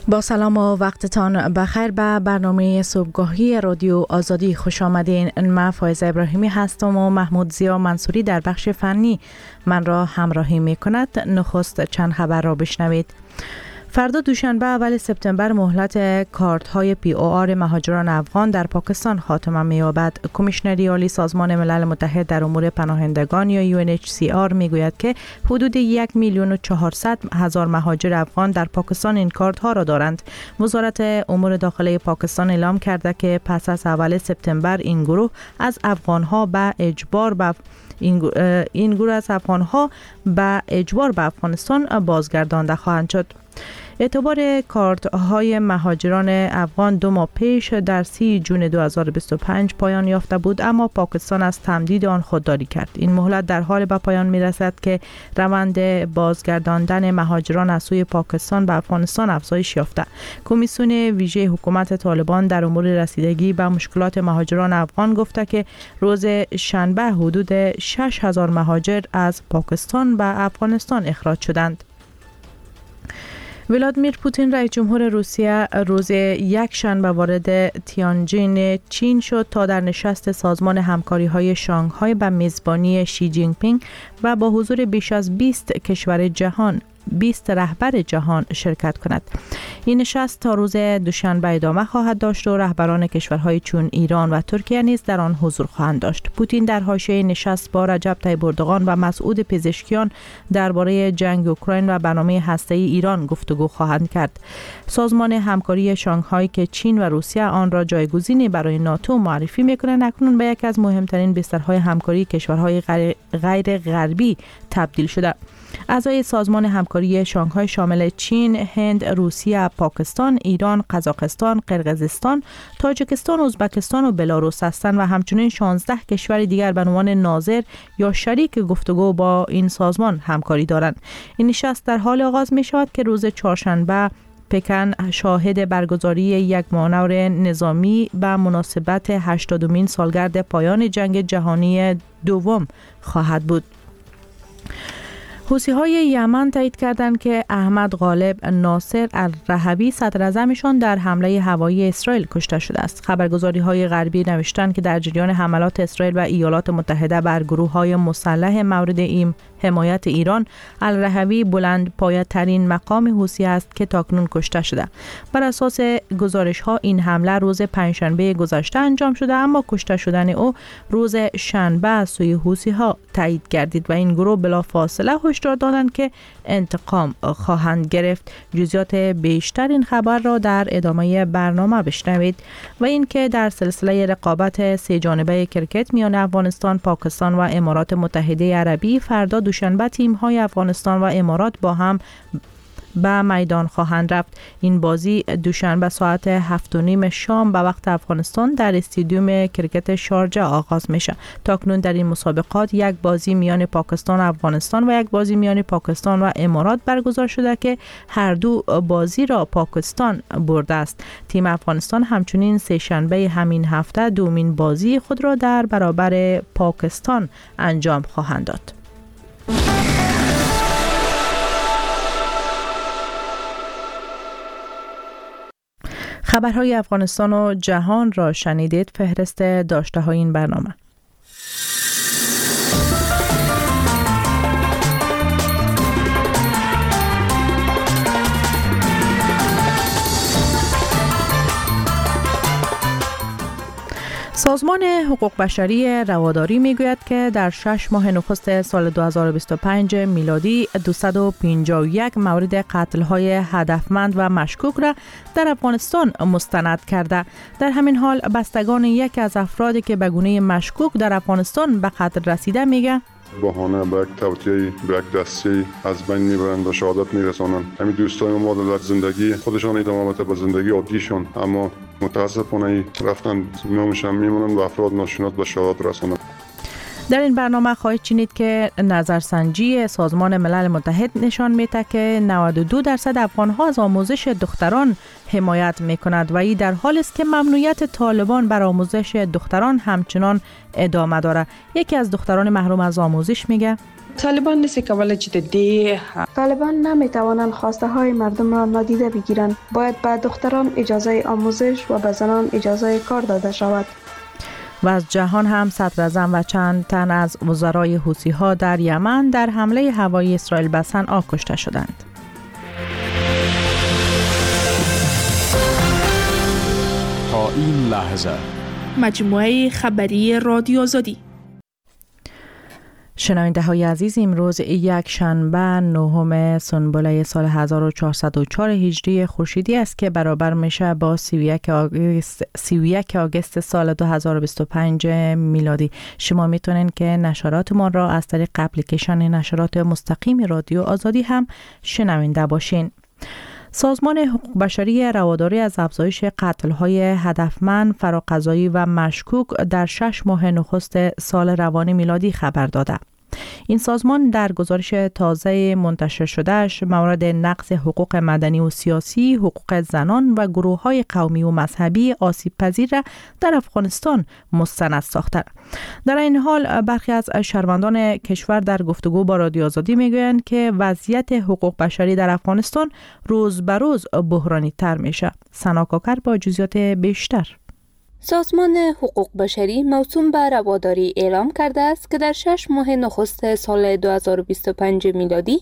با سلام و وقتتان بخیر به برنامه صبحگاهی رادیو آزادی خوش آمدین. من فایزه ابراهیمی هستم و محمود زیا منصوری در بخش فنی من را همراهی می کند. نخست چند خبر را بشنوید. فردا دوشنبه اول سپتامبر مهلت کارت‌های POR مهاجران افغان در پاکستان خاتمه می‌یابد. کمیشنری عالی سازمان ملل متحد در امور پناهندگان یا UNHCR می‌گوید که حدود 1,400,000 مهاجر افغان در پاکستان این کارت‌ها را دارند. وزارت امور داخلی پاکستان اعلام کرده که پس از اول سپتامبر این گروه از افغان‌ها به اجبار به افغانستان بازگردانده خواهند شد. اعتبار کارت های مهاجران افغان 2 ماه پیش در 30 جون 2025 پایان یافته بود، اما پاکستان از تمدید آن خودداری کرد. این مهلت در حال به پایان می رسد که روند بازگرداندن مهاجران از سوی پاکستان به افغانستان افزایش یافته. کمیسیون ویژه حکومت طالبان در امور رسیدگی به مشکلات مهاجران افغان گفته که روز شنبه حدود 6,000 مهاجر از پاکستان به افغانستان اخراج شدند. ولادیمیر پوتین رئیس جمهور روسیه روز یک شنبه وارد تیانجین چین شد تا در نشست سازمان همکاری‌های شانگهای به میزبانی شی جین پینگ و با حضور بیش از 20 رهبر جهان شرکت کند. این نشست تا روز دوشنبه ادامه خواهد داشت و رهبران کشورهای چون ایران و ترکیه نیز در آن حضور خواهند داشت. پوتین در حاشیه نشست با رجب طیب اردوغان و مسعود پزشکیان درباره جنگ اوکراین و برنامه هسته‌ای ایران گفتگو خواهند کرد. سازمان همکاری شانگهای که چین و روسیه آن را جایگزینی برای ناتو معرفی می‌کنند، اکنون به یکی از مهمترین بسترهای همکاری کشورهای غیر غربی تبدیل شده. اعضای سازمان همکاری شانگهای شامل چین، هند، روسیه، پاکستان، ایران، قزاقستان، قرقیزستان، تاجیکستان، ازبکستان و بلاروس هستند و همچنین 16 کشور دیگر به عنوان ناظر یا شریک گفتگو با این سازمان همکاری دارند. این نشست در حال آغاز می شود که روز چهارشنبه پکن شاهد برگزاری یک مانور نظامی به مناسبت 80مین سالگرد پایان جنگ جهانی دوم خواهد بود. حوثی‌های یمن تایید کردند که احمد غالب ناصر الرهوی صدر اعظمشان در حمله هوایی اسرائیل کشته شده است. خبرگزاری‌های غربی نوشتند که در جریان حملات اسرائیل و ایالات متحده بر گروه‌های مسلح مورد حمایت ایران، الرهوی بلند پایه‌ترین مقام حوثی است که تاکنون کشته شده. بر اساس گزارش‌ها این حمله روز پنجشنبه گذشته انجام شده، اما کشته شدن او روز شنبه از سوی حوثی‌ها تایید گردید و این گروه بلافاصله هشدار دادند که انتقام خواهند گرفت. جزئیات بیشتر این خبر را در ادامه برنامه بشنوید. و اینکه در سلسله رقابت سه جانبه کرکت میان افغانستان، پاکستان و امارات متحده عربی فردا دوشنبه تیم‌های افغانستان و امارات با هم به میدان خواهند رفت. این بازی دوشنبه ساعت 7:30 شام به وقت افغانستان در استادیوم کرکت شارجه آغاز میشه. تاکنون در این مسابقات یک بازی میان پاکستان و افغانستان و یک بازی میان پاکستان و امارات برگزار شده که هر دو بازی را پاکستان برده است. تیم افغانستان همچنین سه شنبه همین هفته دومین بازی خود را در برابر پاکستان انجام خواهند داد. خبرهای افغانستان و جهان را شنیدید. فهرست داشته های این برنامه. سازمان حقوق بشری رواداری میگوید که در 6 ماه نخست سال 2025 میلادی 251 مورد قتل‌های هدفمند و مشکوک را در افغانستان مستند کرده. در همین حال بستگان یکی از افرادی که به گونه مشکوک در افغانستان به قتل رسیده میگه بهانه به یک توطئه به یک دسته از بین میبرند و شهادت میرسانند. همین دوستای ما در زندگی خودشان ادامه بده به زندگی عادیشون، اما متاسفانه رفتن نامشان میمونن و افراد ناشناس به شهادت رسانند. در این برنامه خواهید شنید که نظرسنجی سازمان ملل متحد نشان میده که 92% افغان‌ها از آموزش دختران حمایت میکند و این در حالی است که ممنوعیت طالبان بر آموزش دختران همچنان ادامه داره. یکی از دختران محروم از آموزش میگه طالبان نیست که ولی جدی طالبان نمیتوانند خواسته های مردم را نادیده بگیرند. باید به دختران اجازه آموزش و به زنان اجازه کار داده شود. و از جهان هم صدراعظم و چند تن از وزرای حوثی‌ها در یمن در حمله هوایی اسرائیل به صنعا کشته شدند. تا این لحظه مجموعه خبری رادیو آزادی. شنونده های عزیز، امروز یک شنبه 9 سنبله سال 1404 هجری خورشیدی است که برابر میشه با 31 آگوست سال 2025 میلادی. شما میتونین که نشرات ما را از طریق اپلیکیشن نشرات مستقیم رادیو آزادی هم شنونده باشین. سازمان حقوق بشری رواداری از افزایش قتل‌های هدفمند، فراقضایی و مشکوک در 6 ماه نخست سال روان میلادی خبر داده. این سازمان در گزارش تازه منتشر شدهش مورد نقض حقوق مدنی و سیاسی، حقوق زنان و گروه‌های قومی و مذهبی آسیب پذیر را در افغانستان مستند ساخته. در این حال برخی از شهروندان کشور در گفتگو با رادیو آزادی میگویند که وضعیت حقوق بشری در افغانستان روز به روز بحرانی تر میشه. سنا کاکر با جزئیات بیشتر. سازمان حقوق بشری موسوم به رواداری اعلام کرده است که در 6 ماه نخست سال 2025 میلادی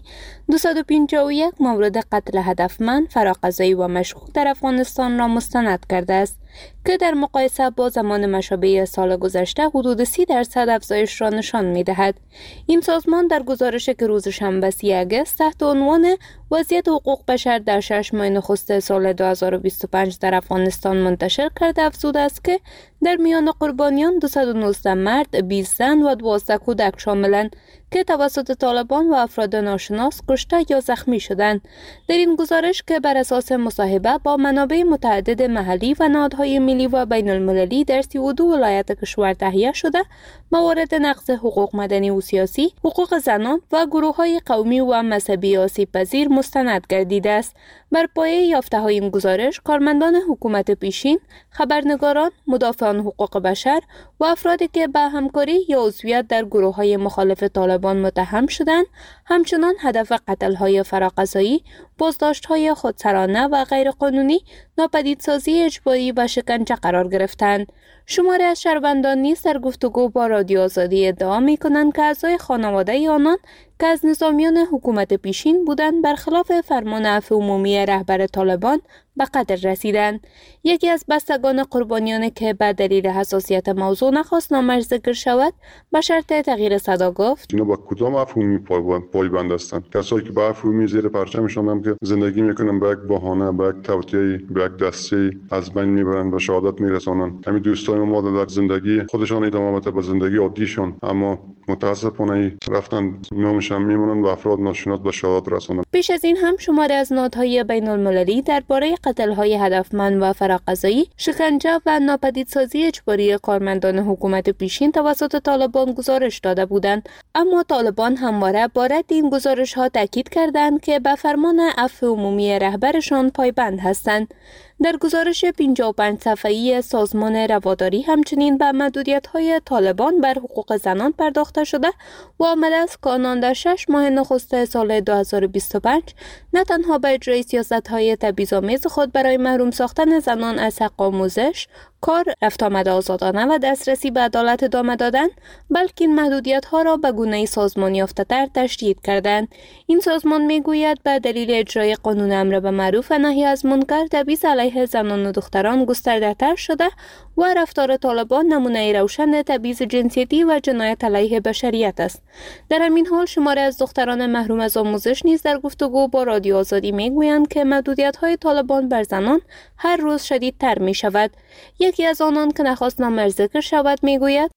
251 مورد قتل هدفمند، فراقضایی و مشکوک در افغانستان را مستند کرده است که در مقایسه با زمان مشابه سال گذشته حدود 30% افزایش را نشان می‌دهد. این سازمان در گزارشی که روز شنبه 30 آگوست تحت عنوان وضعیت حقوق بشر در 6 ماه نخست سال 2025 در افغانستان منتشر کرده افزوده است که در میان قربانیان 219 مرد، 20 زن و 12 کودک شاملند که توسط طالبان و افراد ناشناس کشته یا زخمی شدند. در این گزارش که بر اساس مصاحبه با منابع متعدد محلی و نهادهای ملی و بین المللی در 32 ولایت کشور تهیه شده، موارد نقض حقوق مدنی و سیاسی، حقوق زنان و گروه‌های قومی و مذهبی آسیب پذیر مستند گردیده است. بر پایه یافته‌های این گزارش، کارمندان حکومت پیشین، خبرنگاران، مدافعان حقوق بشر و افرادی که به همکاری یا عضویت در گروه‌های مخالف طالبان متهم شدند، همچنان هدف قتل‌های فراقضایی، بازداشت‌های خودسرانه و غیرقانونی، ناپدیدسازی اجباری و شکنجه قرار گرفتند. شماری از شهروندان نیز در گفتگو با رادیو آزادی ادعا می‌کنند که اعضای خانواده آنان که از نظامیان حکومت پیشین بودند برخلاف فرمان عفو عمومی رهبر طالبان به قتل رسیدند. یکی از بستگان قربانیان که به دلیل حساسیت موضوع نخواست نامش ذکر شود به شرط تغییر صدا گفت: اینا با کدام عفو عمومی پایبند هستند؟ کسایی که با عفو عمومی زیر پرچمشان هم که زندگی میکنن به یک بهانه، به یک توطئه، به یک دسته از بین میبرند و شهادت میرسانند. همین دوستان ما در زندگی خودشان ادامه بده به زندگی عادیشان، اما متاسفانه رفتن نامشان میمونن و افراد ناشناس به شهادت رسانند. پیش از این هم شماری از نهادهای بین المللی درباره قتل‌های هدفمند و فراقضایی، شکنجه و ناپدیدسازی اجباری کارمندان حکومت پیشین توسط طالبان گزارش داده بودند، اما طالبان همواره با رد این گزارش‌ها تاکید کردند که به فرمان عفو عمومی رهبرشان پایبند هستند. در گزارش 55 صفحه‌ای سازمان رواداری همچنین به محدودیت‌های طالبان بر حقوق زنان پرداخته شده و آمده است که آنان در 6 ماه نخست سال 2025 نه تنها به اجرای سیاست‌های تبعیض‌آمیز خود برای محروم ساختن زنان از حق آموزش، کار، رفت آمد آزادانه و دسترسی به عدالت ادامه دادند، بلکه این محدودیت‌ها را به گونه‌ای سازمان یافته‌تر تشدید کردند. این سازمان می‌گوید به دلیل اجرای قانون امر به معروف و نهی از منکر، تبعیض علیه زنان و دختران گسترده‌تر شده و رفتار طالبان نمونه روشن تبعیض جنسیتی و جنایت علیه بشریت است. در همین حال شماری از دختران محروم از آموزش نیز در گفتگو با رادیو آزادی می‌گویند که محدودیت‌های طالبان بر زنان هر روز شدیدتر می‌شود. یکی از آنان که نخواست نامش ذکر شود میگوید: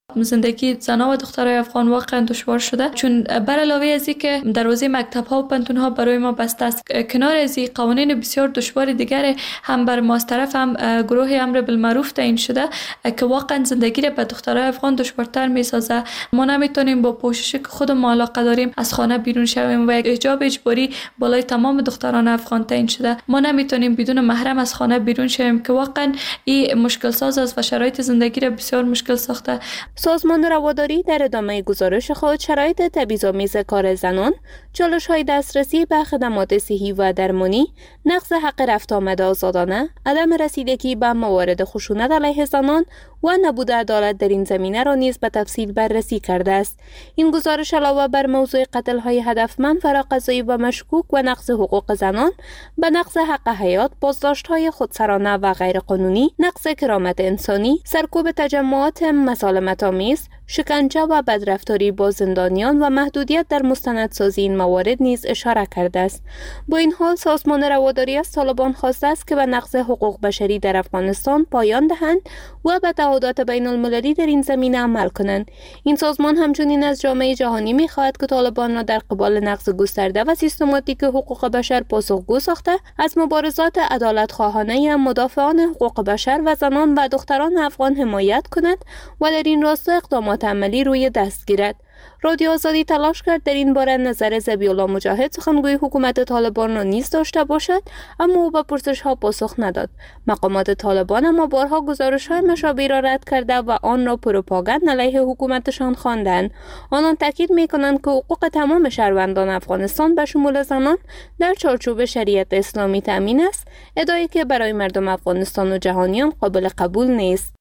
زندگی زنان و دخترای افغان واقعا دشوار شده، چون بر علاوه از اینکه دروازه مکتب‌ها و پنتون‌ها برای ما بسته است، کنار از این قوانین بسیار دشوار دیگر هم بر ما از طرف هم گروه امر بالمعروف تعیین شده که واقعا زندگی را به دخترای افغان دشوارتر می‌سازه. ما نمیتونیم با پوششی که خود ما علاقه داریم از خانه بیرون شویم و یک حجاب اجباری بالای تمام دختران افغان تعیین شده. ما نمیتونیم بدون محرم از خانه بیرون شویم که واقعا این مشکل ساز است و شرایط زندگی را بسیار مشکل ساخته. سازمان رواداری در ادامه گزارش خود شرایط تبعیض‌آمیز کار زنان، چالش‌های دسترسی به خدمات صحی و درمانی، نقض حق رفت آمد آزادانه، عدم رسیدگی به موارد خشونت علیه زنان و نبود عدالت در این زمینه را نیز به تفصیل بررسی کرده است. این گزارش علاوه بر موضوع قتل‌های هدفمند، فراقضایی و مشکوک و نقض حقوق زنان، به نقض حق حیات، بازداشت‌های خودسرانه و غیرقانونی، نقض کرامت انسانی، سرکوب تجمعات مسالمت‌آمیز، شکنجه و بدرفتاری با زندانیان و محدودیت در مستندسازی این موارد نیز اشاره کرده است. با این حال سازمان رواداری از طالبان خواسته است که به نقض حقوق بشری در افغانستان پایان دهند و به تعهدات بین المللی در این زمینه عمل کنند. این سازمان همچنین از جامعه جهانی می‌خواهد که طالبان را در قبال نقض گسترده و سیستماتیک حقوق بشر پاسخگو ساخته از مبارزات عدالت خواهانه مدافعان حقوق بشر و زنان و دختران افغان حمایت کند و در این راستا اقدامات عملی روی دست گیرد. رادیو آزادی تلاش کرد در این باره نظر ذبیح‌الله مجاهد سخنگوی حکومت طالبان را نیز داشته باشد، اما او به پرسش‌ها پاسخ نداد. مقامات طالبان اما بارها گزارش‌های مشابه را رد کرده و آن را پروپاگاند علیه حکومتشان خواندند. آنان تاکید می‌کنند که حقوق تمام شهروندان افغانستان به شمول زنان در چارچوب شریعت اسلامی تامین است، ادعایی که برای مردم افغانستان و جهانیان قابل قبول نیست.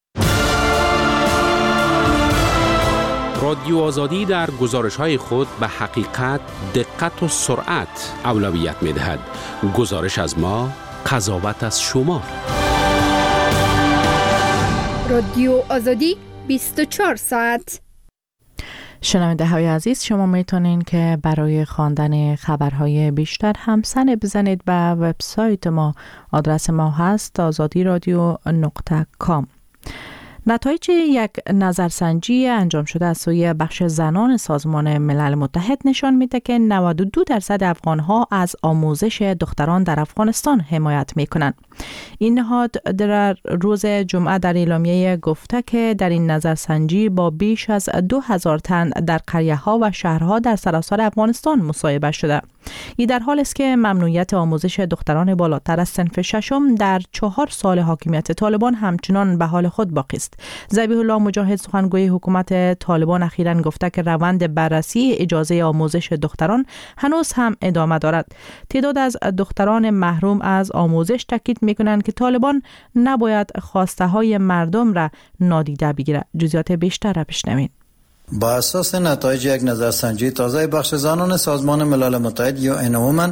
رادیو آزادی در گزارش‌های خود به حقیقت، دقت و سرعت اولویت می‌دهد. گزارش از ما، قضاوت از شما. رادیو آزادی 24 ساعت. شنونده های عزیز، شما میتونین که برای خواندن خبرهای بیشتر هم سر بزنید به وبسایت ما. آدرس ما هست azadiradyo.com. نتایج یک نظرسنجی انجام شده از سوی بخش زنان سازمان ملل متحد نشان میده که 92% افغانها از آموزش دختران در افغانستان حمایت میکنند. این نهاد در روز جمعه در اعلامیه گفته که در این نظرسنجی با بیش از 2000 تن در قریه‌ها و شهرها در سراسر افغانستان مصاحبه شده. این در حال است که ممنوعیت آموزش دختران بالاتر از صنف ششم در 4 سال حاکمیت طالبان همچنان به حال خود باقی است. ذبیح‌الله مجاهد سخنگوی حکومت طالبان اخیراً گفته که روند بررسی اجازه آموزش دختران هنوز هم ادامه دارد. تعداد از دختران محروم از آموزش تاکید می‌کنند که طالبان نباید خواسته های مردم را نادیده بگیرد. جزئیات بیشتر را بشنوید. با اساس نتایج یک نظرسنجی تازه بخش زنان سازمان ملل متحد یا UN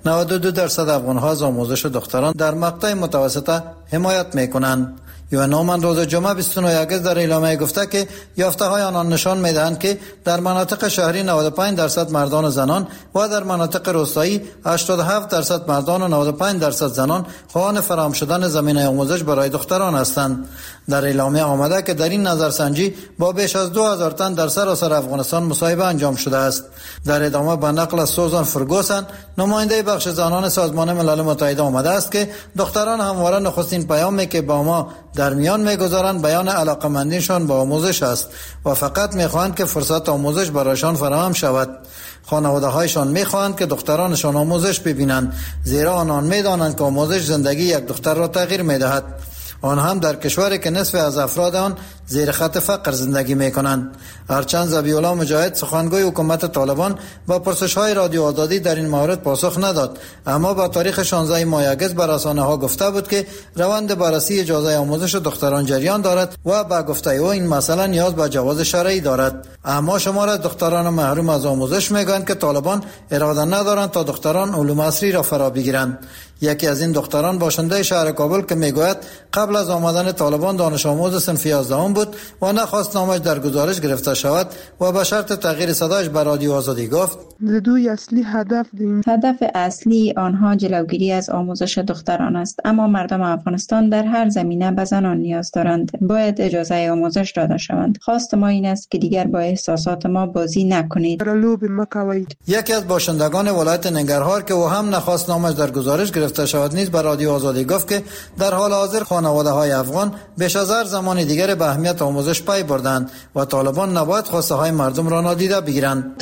92% افغان‌ها از آموزش دختران در مقطع متوسطه حمایت می‌کنند. UN روز جمعه 29 آگوست در اعلامیه گفته که یافته‌های آنان نشان می‌دهند که در مناطق شهری 95% مردان و زنان و در مناطق روستایی 87% مردان و 95% زنان خواهان فراهم شدن زمینه آموزش برای دختران هستند. در اعلامیه آمده که در این نظرسنجی با بیش از 2000 تن در سراسر افغانستان مصاحبه انجام شده است. در ادامه به نقل از سوزان فرگوسن، نماینده بخش زنان سازمان ملل متحد آمده است که دختران همواره نخستین پیامی که با ما در میان میگذارند بیان علاقمندیشان به آموزش است و فقط میخواهند که فرصت آموزش برایشان فراهم شود. خانواده هایشان میخواهند که دخترانشان آموزش ببینند، زیرا آنان میدانند که آموزش زندگی یک دختر را تغییر میدهد. آن هم در کشوری که نصف از افراد آن زیر خط فقر زندگی میکنند. هرچند ذبیح‌الله مجاهد سخنگوی حکومت طالبان با پرسش‌های رادیو آزادی در این مورد پاسخ نداد، اما با تاریخ 16 ماه اگست بر رسانه‌ها گفته بود که روند بررسی اجازه آموزش دختران جریان دارد و با گفته او این مسئله نیاز به جواز شرعی دارد. اما شمار از دختران محروم از آموزش میگویند که طالبان اراده ندارند تا دختران علوم عصری را فرا بگیرند. یکی از این دختران باشنده شهر کابل که میگوید قبل از آمدن طالبان دانش آموز صنف 11 بود و نخواست نامش در گزارش گرفته شود و به شرط تغییر صدایش به رادیو آزادی گفت هدف اصلی آنها جلوگیری از آموزش دختران است، اما مردم افغانستان در هر زمینه به زنان نیاز دارند. باید اجازه آموزش داده شوند. خواست ما این است که دیگر با احساسات ما بازی نکنید. یکی از باشندگان ولایت ننگرهار که او هم نخواست نامش در گزارش گرفته شود نیز به رادیو آزادی گفت که در حال حاضر خانواده های افغان بیش از هر زمان دیگر به اهمیت آموزش پی بردند و طالبان نباید خواسته های مردم را نادیده بگیرند.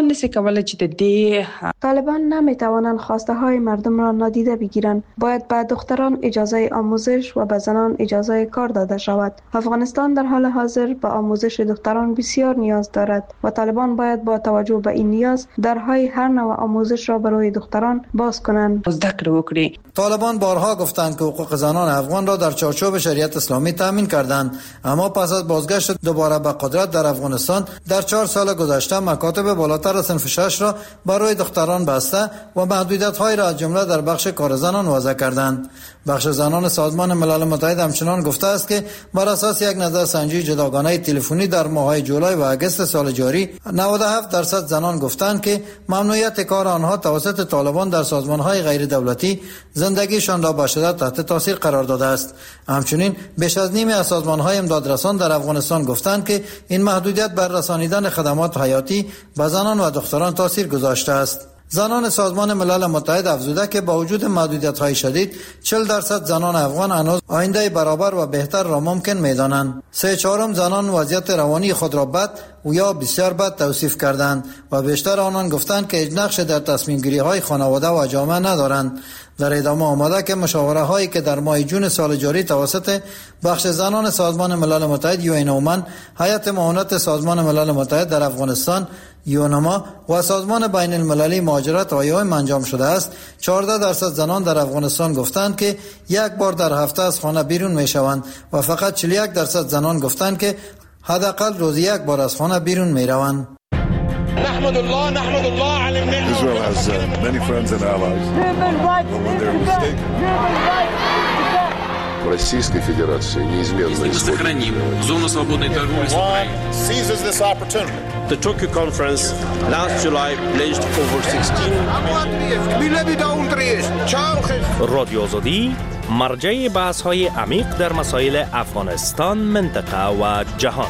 طالبان نمیتوانند خواسته های مردم را نادیده بگیرند. باید به دختران اجازه آموزش و به زنان اجازه کار داده شود. افغانستان در حال حاضر به آموزش دختران بسیار نیاز دارد و طالبان باید با توجه به این نیاز درهای هر نوع آموزش را برای دختران باز کنند. طالبان بارها گفتند که حقوق زنان افغان را در چارچوب شریعت اسلامی تامین کردند، اما پس از بازگشت دوباره به قدرت در افغانستان در 4 سال گذشته مکاتب بالاتر صنف 6 را برای دختران بسته و محدودیت‌های را از جمله در بخش کار زنان وضع کردند. بخش زنان سازمان ملل متحد همچنان گفته است که بر اساس یک نظرسنجی جداگانه تلفنی در ماه‌های جولای و اگست سال جاری 97% زنان گفتند که ممنوعیت کار آنها توسط طالبان در سازمان‌های غیر دولتی زندگیشان را به شدت تحت تاثیر قرار داده است. همچنین بیش از نیمی از سازمان‌های امدادرسان در افغانستان گفتند که این محدودیت بر رسانیدن خدمات حیاتی به زنان و دختران تاثیر گذاشته است. زنان سازمان ملل متحد افزوده که با وجود محدودیت‌های شدید 40% زنان افغان هنوز آینده برابر و بهتر را ممکن می‌دانند. 3/4 زنان وضعیت روانی خود را بد و یا بسیار بد توصیف کردند و بیشتر آنان گفتند که هیچ نقش در تصمیم گیری‌های خانواده و جامعه ندارند. در ادامه آمده که مشاوره هایی که در ماه جون سال جاری توسط بخش زنان سازمان ملل متحد یونومن، هیئت معاونت سازمان ملل متحد در افغانستان یونما و سازمان بین المللی مهاجرت آیوم انجام شده است، 14% زنان در افغانستان گفتند که یک بار در هفته از خانه بیرون می شوند و فقط 41% زنان گفتند که حداقل روزی یک بار از خانه بیرون می روند. نحمد الله على النعمة. Israel has many friends and allies. But when they're mistaken. Российской Федерации неизменно сохраним зону свободной торговли с Украиной. Seizes this opportunity. The Tokyo conference last July pledged over 16 رادیو آزادی مرجع بحث‌های عمیق در مسائل افغانستان، منطقه و جهان.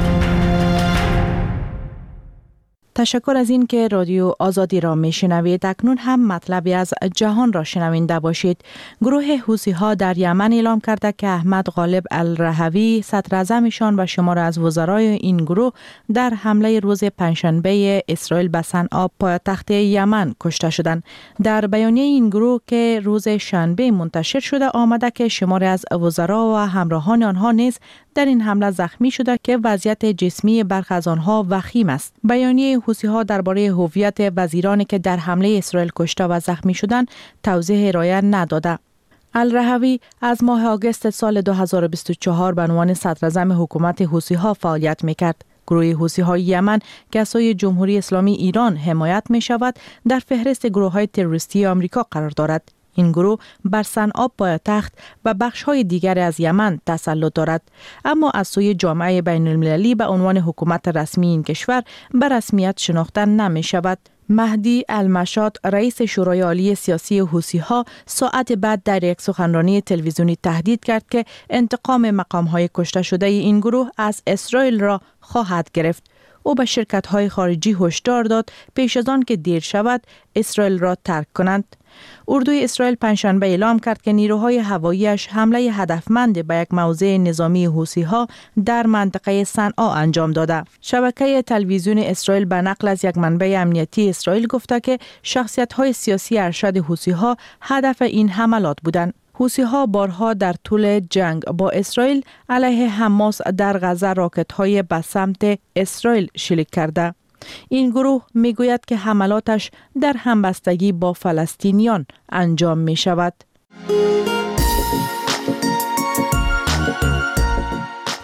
تشکر از این که رادیو آزادی را میشنوید. اکنون هم مطلبی از جهان را شنونده باشید. گروه حوثی‌ها در یمن اعلام کرده که احمد غالب الرهوی صدراعظمشان و شمار از وزرای این گروه در حمله روز پنجشنبه اسرائیل به صنعا پایتخت یمن کشته شدند. در بیانیه این گروه که روز شنبه منتشر شده آمده که شمار از وزرا و همراهان آنها نیز در این حمله زخمی شده که وضعیت جسمی برخی از آنها وخیم است. بیانیه حوثی‌ها درباره هویت وزیرانی که در حمله اسرائیل کشته و زخمی شدند توضیح ارائه نداده. الرهوی از ماه آگوست سال 2024 به عنوان صدراعظم حکومت حوثی‌ها فعالیت می‌کرد. گروه حوثی‌های یمن که از سوی جمهوری اسلامی ایران حمایت می‌شود در فهرست گروه‌های تروریستی آمریکا قرار دارد. این گروه بر صنعا پایتخت و بخش‌های دیگر از یمن تسلط دارد، اما از سوی جامعه بین المللی به عنوان حکومت رسمی این کشور به رسمیت شناخته نمی شود. مهدی المشاط رئیس شورای عالی سیاسی حوثی‌ها ساعت بعد در یک سخنرانی تلویزیونی تهدید کرد که انتقام مقام‌های کشته شده این گروه از اسرائیل را خواهد گرفت. او به شرکت‌های خارجی هشدار داد پیش از آن که دیر شود اسرائیل را ترک کنند. اردوی اسرائیل پنجشنبه اعلام کرد که نیروهای هوایی‌اش حمله هدفمند به یک موضع نظامی حوثی‌ها در منطقه صنعا انجام داده. شبکه تلویزیون اسرائیل به نقل از یک منبع امنیتی اسرائیل گفته که شخصیت‌های سیاسی ارشد حوثی‌ها هدف این حملات بودند. حوثی‌ها بارها در طول جنگ با اسرائیل علیه حماس در غزه راکت‌های به سمت اسرائیل شلیک کرده. این گروه میگوید که حملاتش در همبستگی با فلسطینیان انجام می شود.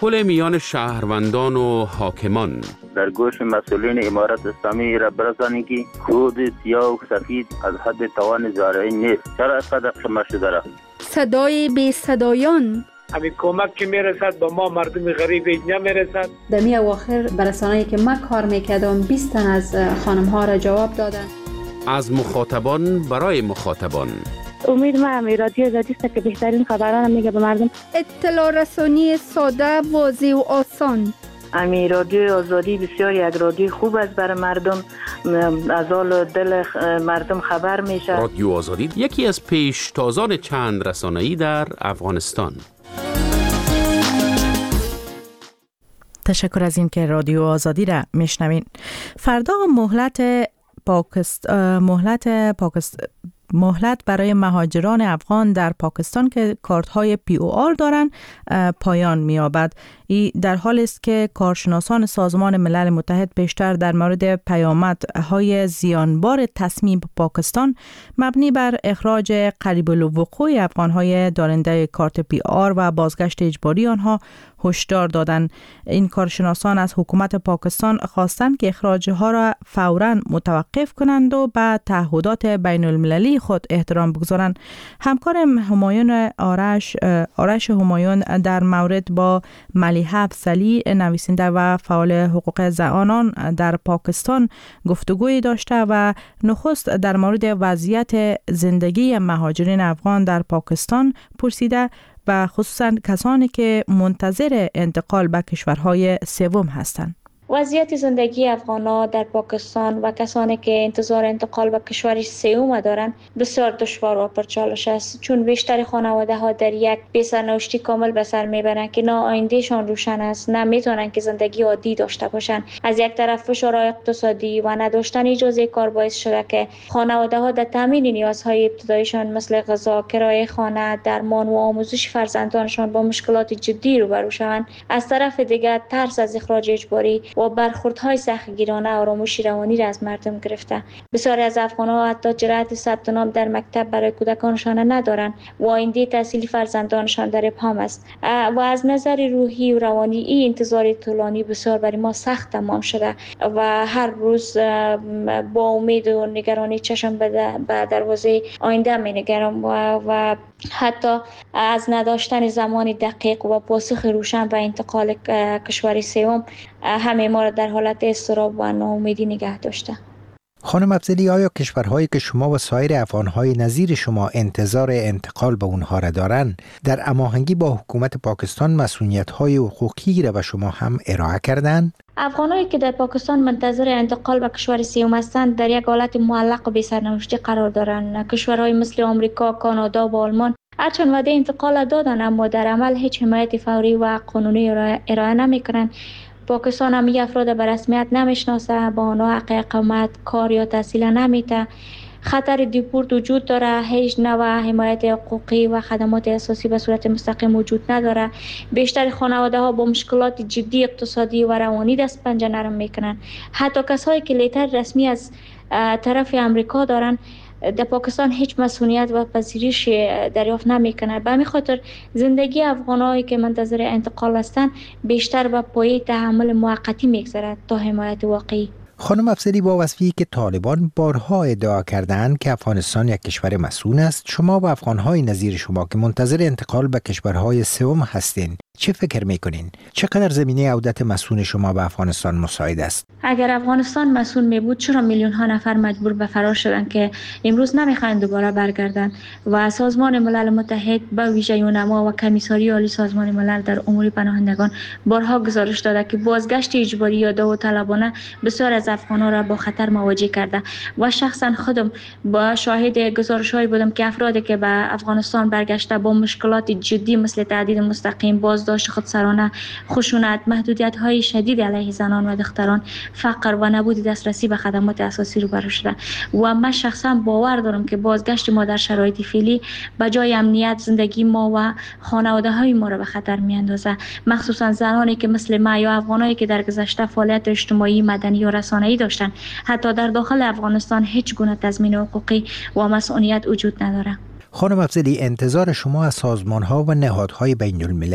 پل میان شهروندان و حاکمان. در گوش مسئولین امارت اسلامی را برسانید که خود سیاه و سفید از حد توان زارعی نیست. چرا اینقدر خمه شده را؟ صدای بی صدایان. همین کمک که میرسد با ما مردم غریب نمیرسد. در می اواخر برسانه‌ای که من کار میکردم 20 تن از خانم ها را جواب دادن. از مخاطبان برای مخاطبان. امید من رادیو آزادی است که بهترین خبران میگه به مردم. اطلاع رسانی ساده، واضح و آسان. امی رادیو آزادی بسیار یک رادیو خوب است برای مردم، از حال دل مردم خبر میشه. رادیو آزادی یکی از پیشتازان چند رسانه‌ای در افغانستان. تشکر از این که رادیو آزادی را میشنوین. فردا مهلت برای مهاجران افغان در پاکستان که کارت‌های POR دارند پایان می‌یابد. این در حالی است که کارشناسان سازمان ملل متحد بیشتر در مورد پیامدهای زیانبار تصمیم پاکستان مبنی بر اخراج قریب الوقوع افغان‌های دارنده کارت POR و بازگشت اجباری آنها هشدار دادند. این کارشناسان از حکومت پاکستان خواستند که اخراجها را فوراً متوقف کنند و به تعهدات بین المللی خود احترام بگذارند. همکارم همایون آرش همایون در مورد با ملیحه افضلی نویسنده و فعال حقوق زنان در پاکستان گفتگوی داشته و نخست در مورد وضعیت زندگی مهاجرین افغان در پاکستان پرسیده و خصوصا کسانی که منتظر انتقال به کشورهای سوم هستند. وضعیت زندگی افغان‌ها در پاکستان و کسانی که انتظار انتقال به کشور سوم دارند بسیار دشوار و پرچالش است، چون بیشتر خانواده‌ها در یک بی‌سرنوشتی کامل به سر میبرند که نه آیندهشان روشن است، نه میتونن که زندگی عادی داشته باشند. از یک طرف فشارهای اقتصادی و نداشتن اجازه کار باعث شده که خانواده‌ها در تامین نیازهای ابتداییشان مثل غذا، کرایه خانه، درمان و آموزش فرزندانشان با مشکلات جدی روبرو شوند. از طرف دیگر ترس از اخراج اجباری و برخوردهای سختگیرانه آرامش روانی را از مردم گرفته. بسیاری از افغان‌ها حتی جرأت ثبت نام در مکتب برای کودکانشان ندارند و آینده تحصیلی فرزندانشان در ابهام است. و از نظر روحی و روانی این انتظار طولانی بسیار برای ما سخت تمام شده و هر روز با امید و نگرانی چشم به دروازه آینده می‌نگرم و حتی از نداشتن زمان دقیق و پاسخ روشن به انتقال کشور سوم همه ما را در حالت اضطراب و ناامیدی نگه داشته. خانم افضلی، آیا کشورهایی که شما و سایر افغانهای نظیر شما انتظار انتقال به اونها را دارند در هماهنگی با حکومت پاکستان مسئولیت‌های حقوقی را به شما هم ارائه کردند؟ افغانایی که در پاکستان منتظر انتقال به کشور سوم هستند در یک حالت معلق و بی‌سرنوشتی قرار دارند. کشورهای مثل آمریکا، کانادا و آلمان هرچند وعده انتقال دادند اما در عمل هیچ حمایت فوری و قانونی ارائه نمی‌کنند. پاکستان هم این افراد به رسمیت نمیشناسه، با آنها حق اقامت، کار یا تحصیل نمیده. خطر دیپورت وجود داره، هیچ نوع حمایت حقوقی و خدمات اساسی به صورت مستقیم وجود نداره. بیشتر خانواده ها با مشکلات جدی اقتصادی و روانی دست پنجه نرم میکنن. حتی کسایی که لیتر رسمی از طرف امریکا دارن در پاکستان هیچ مسئولیت و پذیرش دریافت نمیکنه. به همین خاطر زندگی افغانایی که منتظر انتقال هستند بیشتر به پایه تحمل موقتی میگذرد تا حمایت واقعی. خانم افضلی، با وصفی که طالبان بارها ادعا کردند که افغانستان یک کشور مسئول است، شما و افغانهای نظیر شما که منتظر انتقال به کشورهای سوم هستین چه فکر میکنین؟ چقدر زمینه عودت مسئول شما به افغانستان مساعد است؟ اگر افغانستان مسئول می بود چرا میلیون ها نفر مجبور به فرار شدند که امروز نمیخواهند دوباره برگردند؟ و سازمان ملل متحد به ویژه یونما و کمیساری عالی سازمان ملل در امور پناهندگان بارها گزارش داده که بازگشت اجباری یا داوطلبانه بسیار از افغانان را با خطر مواجه کرده و شخصا خودم با شاهد گزارش‌هایی بودم که افرادی که به افغانستان برگشته با مشکلات جدی مثل تهدید مستقیم، بازداشت خودسرانه، خشونت، محدودیت‌های شدید علیه زنان و دختران، فقر و نبود دسترسی به خدمات اساسی روبرو شده و من شخصا باور دارم که بازگشت ما در شرایط فعلی به جای امنیت زندگی ما و خانواده‌های ما را به خطر می‌اندازه، مخصوصا زنانی که مثل ما یا افغانایی که در گذشته فعالیت اجتماعی، مدنی و رسانه‌ای داشتن. حتی در داخل افغانستان هیچ گونه تضمین حقوقی و مسئولیت وجود نداره. خانم افضلی، انتظار شما از سازمان‌ها و نهادهای بین‌المللی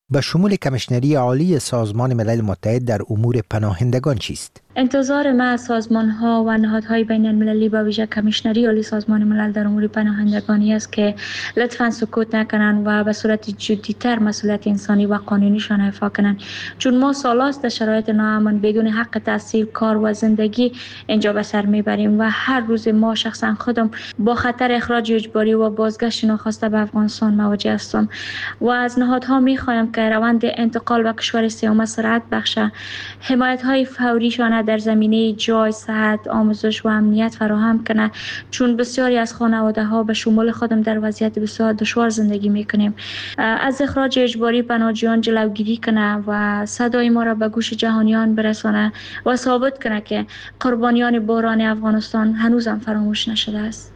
به شمول کمیشنری عالی سازمان ملل متحد در امور پناهندگان چیست؟ انتظار ما از سازمان ها و نهادهای بین المللی با ویژه کمیشنری عالی سازمان ملل در امور پناهندگانی است که لطفاً سکوت نکنند و به صورت جدی‌تر مسئولیت انسانی و قانونیشان ایفا کنند، چون ما سالاست در شرایط ناامن بدون حق تحصیل، کار و زندگی اینجا به سر میبریم و هر روز ما شخصا خودم با خطر اخراج اجباری و بازگشت ناخواسته به افغانستان مواجه هستم و از نهادها میخوایم که روند انتقال به کشور سوم سرعت بخشه، حمایت های فوریشان در زمینه جای، صحت، آموزش و امنیت فراهم کنه، چون بسیاری از خانواده ها به شمول خودم در وضعیت بسیار دشوار زندگی میکنیم. از اخراج اجباری پناهجویان جلوگیری کنه و صدای ما را به گوش جهانیان برسانه و ثابت کنه که قربانیان بحران افغانستان هنوزم فراموش نشده است.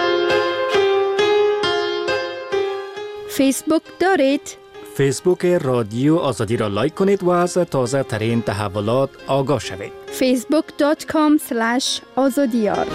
فیسبوک دارید؟ فیسبوک رادیو آزادی را لایک کنید و از تازه ترین تحولات آگاه شوید. facebook.com/azadiyar.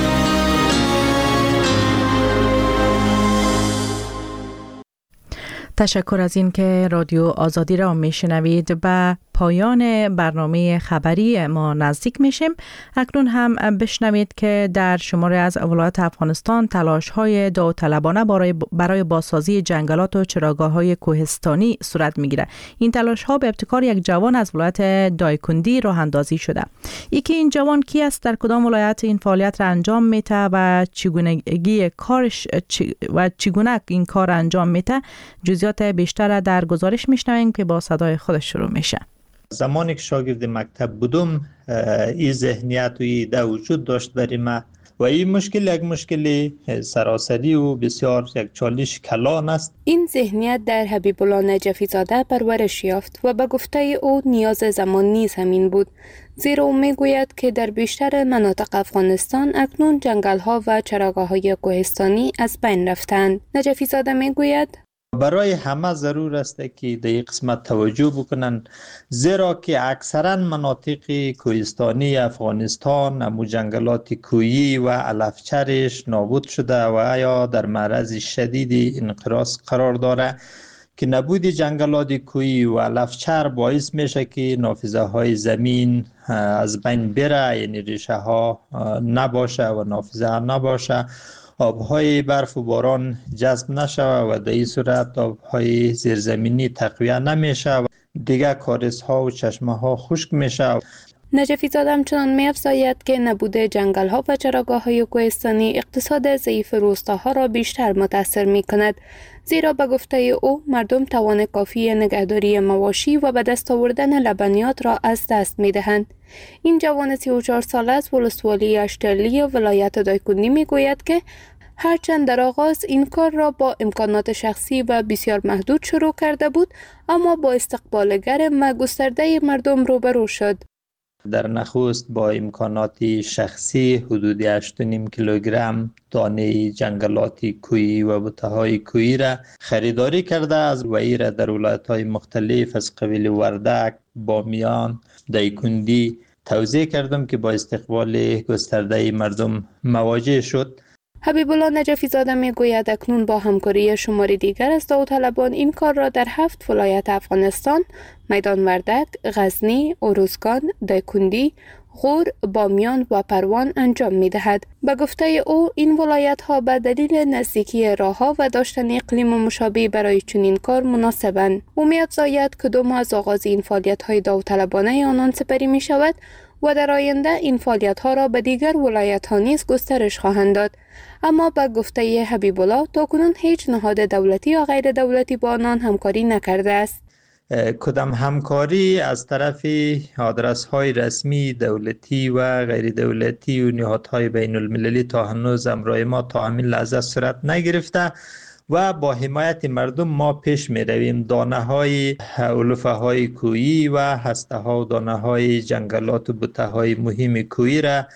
تشکر از این که رادیو آزادی را میشنوید. به پایان برنامه خبری ما نزدیک میشیم. اکنون هم بشنوید که در شماری از ولایات افغانستان تلاش‌های داوطلبانه برای بازسازی جنگلات و چراگاه‌های کوهستانی صورت میگیره. این تلاش‌ها به ابتکار یک جوان از ولایت دایکندی راه اندازی شده. یکی این جوان کی است، در کدام ولایت این فعالیت را انجام میده و چگونگی کارش و چگونه این کار انجام میده، جزئیات بیشتر در گزارش میشنویم که با صدای خودش شروع میشه. زمانی که شاگرد مکتب بودم این ذهنیت و ایده وجود داشت برای ما و این مشکل یک مشکل سراسری و بسیار یک چالش کلان است. این ذهنیت در حبیب الله نجفی زاده پرورش یافت و به گفته او نیاز زمان نیز همین بود، زیرا او میگوید که در بیشتر مناطق افغانستان اکنون جنگل‌ها و چراگاه‌های کوهستانی از بین رفتند. نجفی زاده میگوید برای همه ضرور است که در این قسمت توجه بکنن، زیرا که اکثرا مناطق کوهستانی افغانستان امو جنگلات کوهی و علفچرش نابود شده و یا در معرض شدید انقراض قرار داره که نبود جنگلات کوهی و علفچر باعث میشه که نافذه های زمین از بین بره، یعنی ریشه ها نباشه و نافذه نباشه، آبهای برف و باران جذب نشه و در این صورت آبهای زیرزمینی تقویه نمیشه و دیگه کاریزها و چشمه ها خشک میشه. نجفی زاده همچنان می‌افزاید که نبود جنگل‌ها و چراگاه‌های کوهستانی اقتصاد ضعیف روستاها را بیشتر متاثر می‌کند، زیرا به گفته او مردم توان کافی نگهداری مواشی و به دست آوردن لبنیات را از دست می‌دهند. این جوان 34 ساله از ولسوالی اشترلی ولایت دایکندی می‌گوید که هرچند در آغاز این کار را با امکانات شخصی و بسیار محدود شروع کرده بود، اما با استقبال گرم و گسترده مردم روبرو شد. در نخست با امکانات شخصی حدود 8.5 کیلوگرم دانه جنگلات کوهی و بوته‌های کوهی را خریداری کرده از وی را در ولایت‌های مختلف از قبیل وردک، بامیان، دایکندی توزیع کردم که با استقبال گسترده مردم مواجه شد. حبیب الله نجفی زاده میگوید اکنون با همکاری شماری دیگر از داوطلبان این کار را در 7 ولایت افغانستان، میدان وردک، غزنی، اروزگان، دایکندی، غور، بامیان و پروان انجام می‌دهد. به گفته او این ولایت‌ها به دلیل نزدیکی راه‌ها و داشتن اقلیم مشابه برای چنین کار مناسبند. او می‌افزاید که 2 ماه از آغاز این فعالیت‌های داوطلبانه آنان سپری می‌شود و در آینده این فعالیت‌ها را به دیگر ولایت‌ها نیز گسترش خواهند داد. اما به گفته حبیب الله تاکنون هیچ نهاد دولتی یا غیر دولتی با آنان همکاری نکرده است. کدام همکاری از طرف آدرس‌های رسمی دولتی و غیر دولتی و نهادهای بین المللی تا هنوز امرای ما تا همین لحظه صورت نگرفته و با حمایت مردم ما پیش می رویم. دانه های علوفه های کوهی و هسته ها و دانه های جنگلات و بوته های مهم کوهی را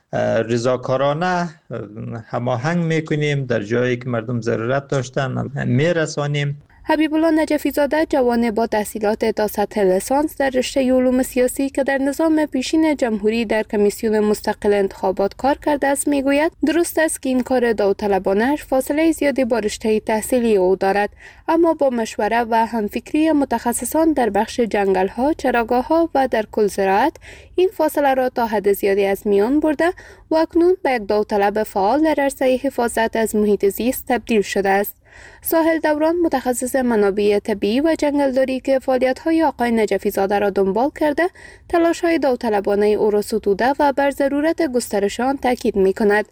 رضاکارانه هماهنگ میکنیم، در جایی که مردم ضرورت داشتن میرسانیم. حبیب الله نجفی زاده جوان با تحصیلات تا سطح لیسانس در رشته علوم سیاسی که در نظام پیشین جمهوری در کمیسیون مستقل انتخابات کار کرده است میگوید درست است که این کار داوطلبانه‌اش فاصله زیادی با رشته تحصیلی او دارد، اما با مشوره و همفکری متخصصان در بخش جنگل‌ها، چراگاه‌ها و در کل زراعت این فاصله را تا حد زیادی از میان برده و اکنون به یک داوطلب فعال در عرصه حفاظت از محیط زیست تبدیل شده است. ساحل دوران متخصص منابع طبیعی و جنگلداری که فعالیت‌های آقای نجفی زاده را دنبال کرده، تلاش‌های داوطلبانه او را ستوده و بر ضرورت گسترش آن تاکید می‌کند.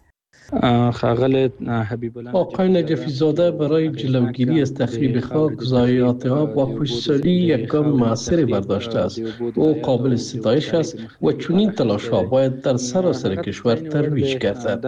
آقای نجفی زاده برای جلوگیری از تخریب خاک، ضایعات آب و پشتسالی یک گام موثری برداشته است. او قابل ستایش است و چنین تلاش‌ها باید در سراسر کشور ترویج گردد.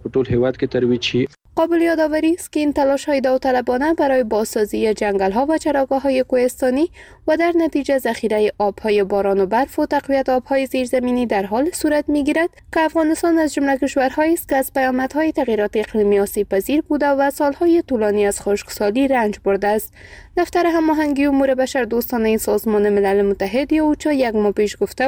قابل یادآوری است که این تلاش‌های داوطلبانه برای بازسازی جنگل‌ها و چراگاه‌های کوهستانی و در نتیجه ذخیره آب‌های باران و برف و تقویت آب‌های زیرزمینی در حال صورت می‌گیرد که افغانستان از جمله کشورهایی است که از پیامدهای تغییرات اقلیمی آسیب‌پذیر بوده و سال‌های طولانی از خشکسالی رنج برده است. دفتر هماهنگی امور بشردوستانه سازمان ملل متحد اوچا یک ماه پیش گفته